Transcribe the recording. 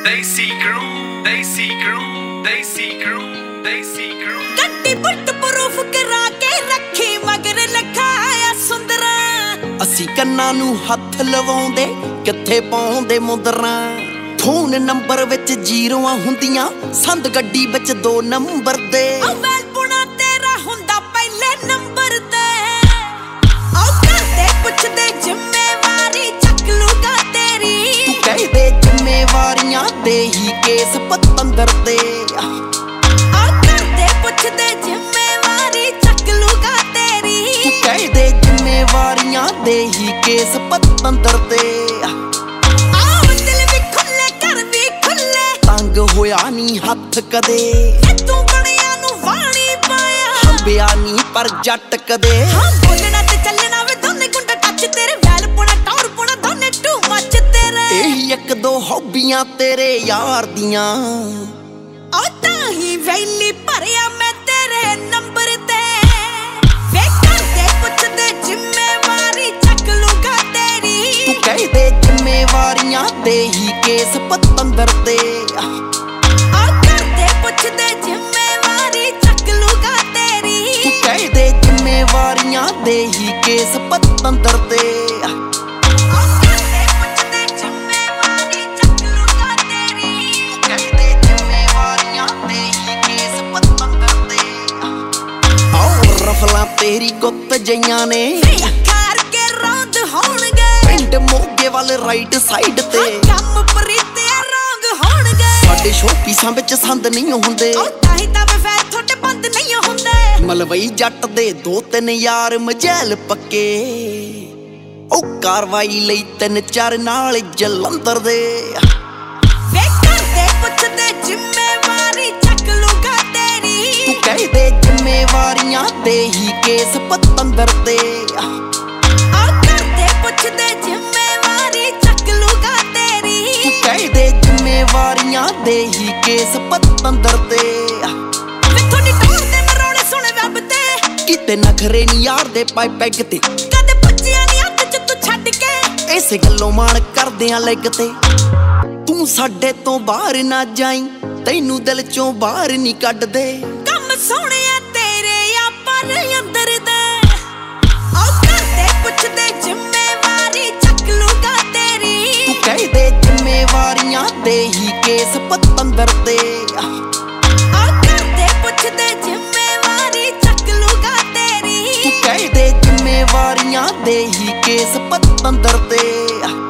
Desi crew, Desi crew, Desi crew, Desi crew। ਗੱਡੀ ਬੁੱਟ proof ਕਰਾ ਕੇ ਰੱਖੀ ਮਗਰ ਲਖਾਇਆ ਸੁੰਦਰਾ। ਅਸੀਂ ਕੰਨਾਂ ਨੂੰ ਹੱਥ ਲਵਾਉਂਦੇ ਕਿੱਥੇ ਪਾਉਂਦੇ ਮੁੰਦਰਾਂ। ਫੋਨ ਨੰਬਰ ਵਿੱਚ ਜ਼ੀਰੋਆਂ ਹੁੰਦੀਆਂ ਸੰਦ ਗੱਡੀ ਵਿੱਚ 2 ਨੰਬਰ ਦੇ। ਅਵਲ ਪੁਣਾ ਤੇਰਾ ਹੁੰਦਾ ਪਹਿਲੇ ਨੰਬਰ ਤੇ। ਉਹ ਕਰਦੇ ਪੁੱਛਦੇ ਜ਼ਿੰਮੇਵਾਰੀ ਚੱਕ ਲੂਗਾ ਤੇਰੀ। ਤੂੰ ਕਹਿੰਦੇ ਜ਼ਿੰਮੇਵਾਰੀਆਂ ਦੇ ਹੀ ਕੇਸ ਪਤੰਦਰ ਦੇ। ਉਹ ਕਰਦੇ ਪੁੱਛਦੇ ਜ਼ਿੰਮੇਵਾਰੀ ਚੱਕ ਲੂਗਾ ਤੇਰੀ। ਤੂੰ ਕਹਿੰਦੇ ਜ਼ਿੰਮੇਵਾਰੀਆਂ ਦੇ ਹੀ ਕੇਸ ਪਤੰਦਰ ਦੇ। ਹੋਇਆ ਨੀ ਹੱਥ ਕਦੇ ਤੂੰ ਬਣਿਆ ਨੂੰ ਵਾਣੀ ਪਾਇਆ। ਹੰਬਿਆ ਨੀ ਪਰ ਜੱਟ ਕਦੇ। ਹਾਂ ਬੋਲਣਾ ਤੇ ਚੱਲਣਾ ਵੇ ਦੋਨੇ ਗੁੰਡਾ ਟੱਚ ਤੇਰੇ। ਵੈਲ ਪੁਣਾ ਟੌਰ ਪੁਣਾ ਦੋਨੇ ਟੂ ਮੱਚ ਤੇਰੇ। ਇਹੀ ਇੱਕ ਦੋ ਹੌਬੀਆਂ ਤੇਰੇ ਯਾਰ ਦੀਆਂ। ਉਹ ਤਾਂ ਹੀ ਵੈਲੀ ਭਰਿਆ ਮੈਂ ਤੇਰੇ ਨੰਬਰ ਤੇ। ਵੇ ਕਰਦੇ ਪੁੱਛਦੇ ਜ਼ਿੰਮੇਵਾਰੀ ਚੱਕ ਲੂਗਾ ਤੇਰੀ। ਤੂੰ ਕਹਿੰਦੇ ਜ਼ਿੰਮੇਵਾਰੀਆਂ ਦੇ ਹੀ ਕੇਸ ਪਤੰਦਰ ਤੇ। ਪੁੱਛਦੇ ਜ਼ਿੰਮੇਵਾਰੀ ਚੱਕ ਲੂਗਾ ਤੇਰੀ। ਤੂੰ ਕਹਿੰਦੇ ਜ਼ਿੰਮੇਵਾਰੀਆਂ ਦੇ ਹੀ ਕੇਸ ਪਤੰਦਰ ਤੇ। ਪੁੱਛਦੇ ਜ਼ਿੰਮੇਵਾਰੀ ਚੱਕ ਲੂਗਾ ਤੇਰੀ। ਤੂੰ ਕਹਿੰਦੇ ਜ਼ਿੰਮੇਵਾਰੀਆਂ ਦੇ ਹੀ ਕੇਸ ਪਤੰਦਰ ਤੇ। ਆਓ ਰਫਲਾਂ ਤੇਰੀ ਗੁੱਤ ਜਈਆਂ ਨੇ। ਅੱਖਾਂ ਕੇ ਰੌਂਦ ਹੋਣਗੇ ਪਿੰਡ ਮੋਗੇ ਵੱਲ ਰਾਈਟ ਸਾਈਡ ਤੇ। ਕੰਮ ਪ੍ਰੀਤਿਆ ਰੰਗ ਹੋਣਗੇ। ਸਾਡੇ ਸ਼ੋਪੀਸਾਂ ਵਿੱਚ ਸੰਦ ਨਹੀਂ ਹੁੰਦੇ। ਤਾਂ ਹੀ ਤਾਂ ਵੇ ਫੈਰ ਤੁਹਾਡੇ ਬੰਦ ਨਹੀਂ ਹੁੰਦੇ। ਮਲਵਈ ਜੱਟ ਦੇ 2-3 ਯਾਰ ਮਜੈਲ ਪੱਕੇ। ਉਹ ਕਾਰਵਾਈ ਲਈ 3-4 ਨਾਲ ਜਲੰਧਰ ਦੇ। ਵੇ ਕਰਦੇ ਪੁੱਛਦੇ ਜ਼ਿੰਮੇਵਾਰੀ ਚੱਕ ਲੂਗਾ ਤੇਰੀ। ਤੂੰ ਕਹਿੰਦੇ ਜ਼ਿੰਮੇਵਾਰੀਆਂ ਦੇ ਹੀ ਕੇਸ ਪਤੰਦਰ ਤੇ। ਕਰਦੇ ਪੁੱਛਦੇ ਜ਼ਿੰਮੇਵਾਰੀ ਚੱਕ ਲੂਗਾ ਤੇਰੀ। ਤੂੰ ਕਹਿੰਦੇ ਜ਼ਿੰਮੇਵਾਰੀਆਂ ਦੇ ਹੀ ਕੇਸ ਪਤੰਦਰ ਤੇ। ਵੇ ਤੁਹਾਡੀ ਟੌਰ ਦੇ ਮਰੋਣੇ ਸੁਣੇ ਵੈਬ ਤੇ। ਕਿਤੇ ਨਖਰੇ ਨੀ ਯਾਰ ਦੇ ਪਾਈ ਪੈਗ ਤੇ। ਕਦੇ ਪੁੱਛਿਆ ਨੀ ਹੱਥ ਚ ਤੂੰ ਛੱਡ ਕੇ। ਇਸੇ ਗੱਲੋਂ ਮਾਣ ਕਰਦੇ ਆ ਲੈਗ ਤੇ। ਤੂੰ ਸਾਡੇ ਤੋਂ ਬਾਹਰ ਨਾ ਜਾਈਂ ਤੈਨੂੰ ਦਿਲ ਚੋਂ ਬਾਹਰ ਨਹੀਂ ਕੱਢਦੇ। ਕੰਮ ਸੋਹਣਿਆ ਤੇਰੇ ਆ ਪਰ ਅੰਦਰ ਦੇ। ਉਹ ਕਰਦੇ ਪੁੱਛਦੇ ਜ਼ਿੰਮੇਵਾਰੀ ਚੱਕ ਲੂਗਾ ਤੇਰੀ। ਤੂੰ ਕਹਿੰਦੇ ਜ਼ਿੰਮੇਵਾਰੀਆਂ ਦੇ ਹੀ ਕੇਸ ਪਤੰਦਰ ਤੇ। ਉਹ ਕਰਦੇ ਪੁੱਛਦੇ ਜ਼ਿੰਮੇਵਾਰੀ ਚੱਕ ਲੂਗਾ ਤੇਰੀ। ਤੂੰ ਕਹਿੰਦੇ ਜ਼ਿੰਮੇਵਾਰੀਆਂ ਦੇ ਹੀ ਕੇਸ ਪਤੰਦਰ ਤੇ।